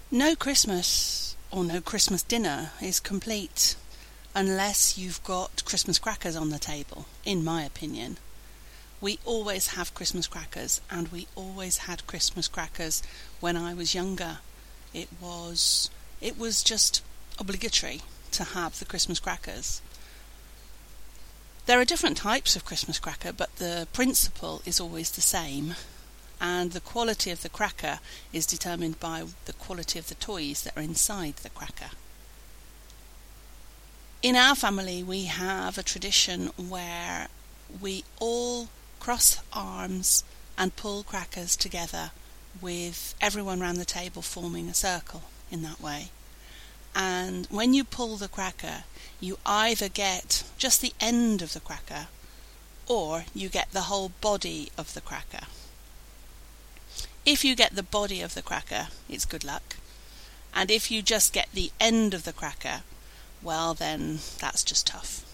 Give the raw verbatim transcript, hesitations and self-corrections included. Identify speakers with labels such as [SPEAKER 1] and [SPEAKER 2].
[SPEAKER 1] No Christmas or no Christmas dinner is complete unless you've got Christmas crackers on the table, in my opinion. We always have Christmas crackers, and we always had Christmas crackers when I was younger. It was it was just obligatory to have the Christmas crackers. There are different types of Christmas cracker, but the principle is always the same, and the quality of the cracker is determined by the quality of the toys that are inside the cracker. In our family, we have a tradition where we all cross arms and pull crackers together, with everyone round the table forming a circle in that way. And when you pull the cracker, you either get just the end of the cracker or you get the whole body of the cracker. If you get the body of the cracker, it's good luck. And if you just get the end of the cracker, well then that's just tough.